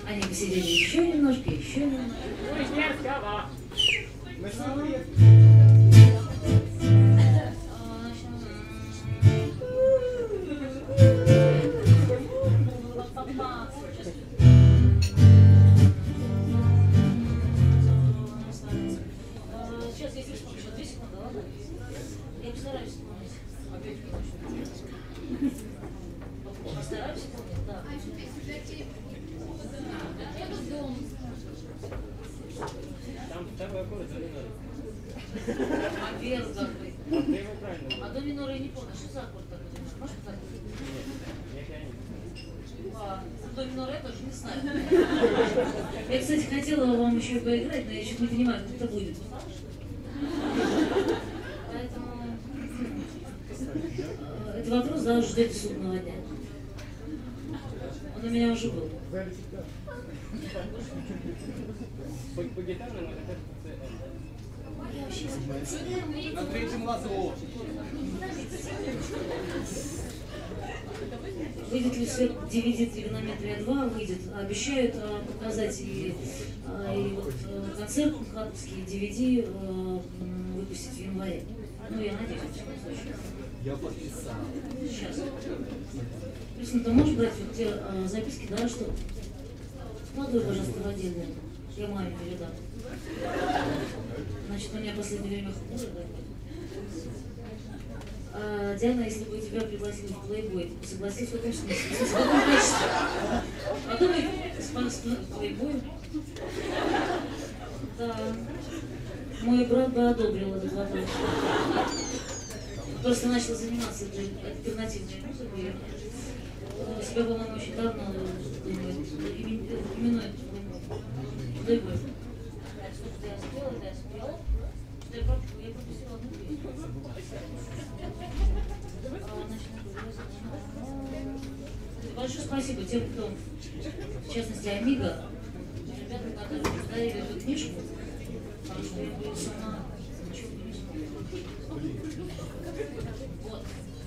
Они посидели еще немножко, еще немножко. Сейчас, если что, еще 2 секунды, ладно? Я постараюсь вспомнить. Постараюсь вспомнить, да. Там второй аккорд до минора. А первый какой? А ты его правильно. А до минора я не помню. Что за аккорд такой? Можешь сказать? Нет, я не. До минора я тоже не знаю. Я, кстати, хотела вам еще поиграть, но я еще не понимаю, как это будет. Поэтому этот вопрос, да, ждете судного дня. Он у меня уже был. По гитарному это CM. На третьем лазу. Выйдет ли свет DVD тригонометрия 2, выйдет. Обещают показать и вот, концерт хатовский DVD выпустить в январе. Ну, я надеюсь, в всяком случае. Я подписал. Сейчас. Плюс, ты можешь брать вот те записки, да, что вкладывай, пожалуйста, в отдельное. Я маме передам. Значит, у меня в последнее время хуже, да? Диана, если бы тебя пригласили в плейбой, согласись в каком смысле? В каком качестве? А то вы испанский плейбой? Да. Мой брат бы одобрил этот вопрос. Просто начал заниматься этой альтернативной музыкой. Себя, по-моему, очень давно именует плейбой. Я спела. Я пропустила одну песню. Большое спасибо тем, кто, в частности, Амиго, ребята, которые подарили эту книжку, потому что я буду сама ничего не рисую. Вот.